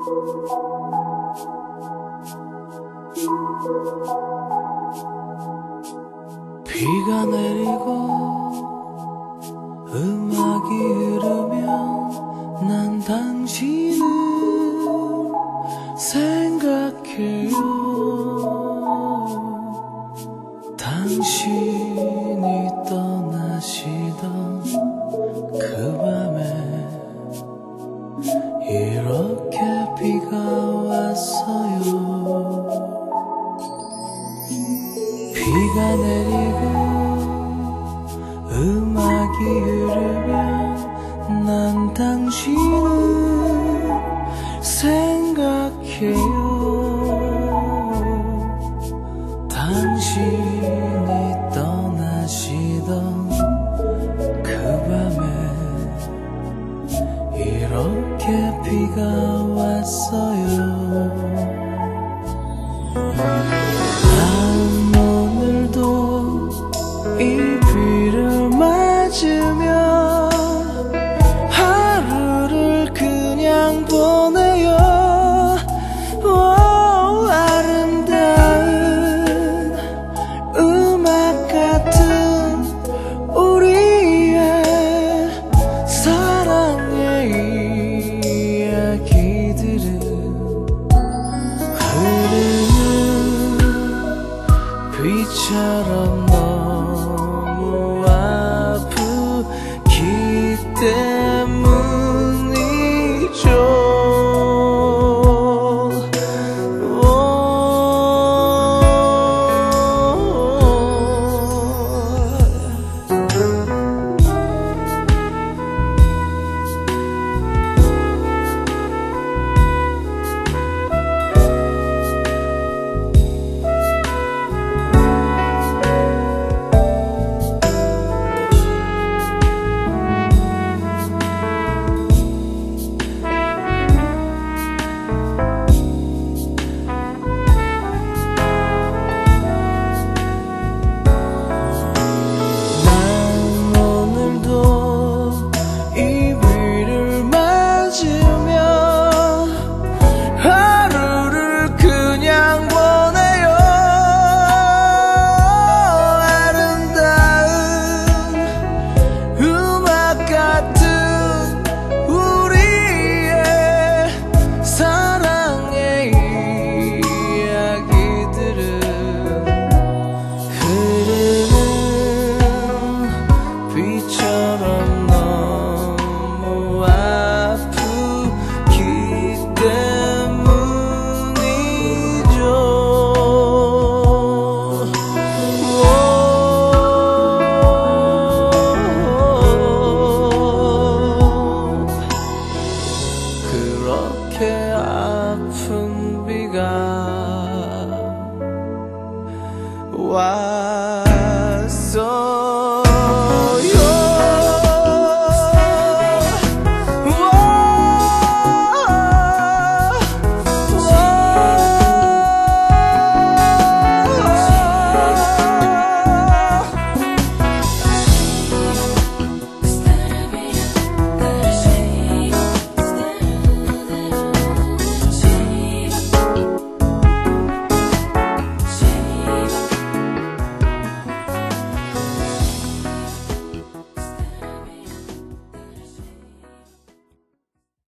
비가 내리고 음악이 흐르면 난 당신을 생각해요. 당신이 떠나시던 그 밤에 이렇게 비가 왔어요. 비가 내리고 음악이 흐르면 난 당신을 생각해요. 당신이 떠나시던 그 밤에 이렇게 비가 왔어요. 이 비를 맞으며 하루를 그냥 보내요. 아름다운 음악 같은 우리의 사랑의 이야기들은 흐르는 비처럼 너무 아프기 때문이죠. 비처럼 너무 아프기 때문이죠. 그렇게 아픈 비가 와